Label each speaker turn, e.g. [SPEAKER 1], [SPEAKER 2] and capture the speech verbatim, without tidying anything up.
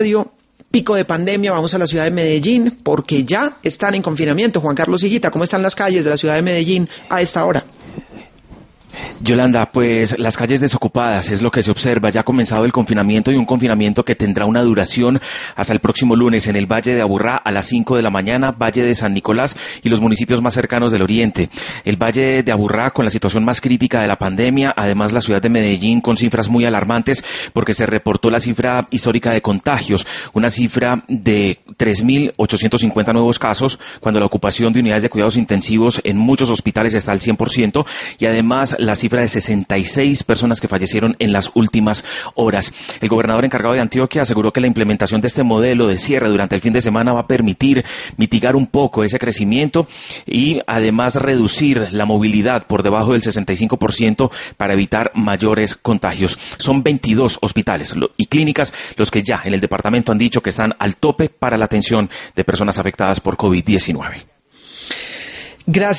[SPEAKER 1] pico de pandemia, vamos a la ciudad de Medellín, porque ya están en confinamiento. Juan Carlos Higuita, ¿cómo están las calles de la ciudad de Medellín a esta hora?
[SPEAKER 2] Yolanda, pues las calles desocupadas es lo que se observa. Ya ha comenzado el confinamiento y un confinamiento que tendrá una duración hasta el próximo lunes en el Valle de Aburrá a las cinco de la mañana, Valle de San Nicolás y los municipios más cercanos del oriente. El Valle de Aburrá con la situación más crítica de la pandemia, además la ciudad de Medellín con cifras muy alarmantes porque se reportó la cifra histórica de contagios, una cifra de tres mil ochocientos cincuenta nuevos casos, cuando la ocupación de unidades de cuidados intensivos en muchos hospitales está al cien por ciento y además la cifra de sesenta y seis personas que fallecieron en las últimas horas. El gobernador encargado de Antioquia aseguró que la implementación de este modelo de cierre durante el fin de semana va a permitir mitigar un poco ese crecimiento y además reducir la movilidad por debajo del sesenta y cinco por ciento para evitar mayores contagios. Son veintidós hospitales y clínicas los que ya en el departamento han dicho que están al tope para la atención de personas afectadas por COVID diecinueve.
[SPEAKER 1] Gracias.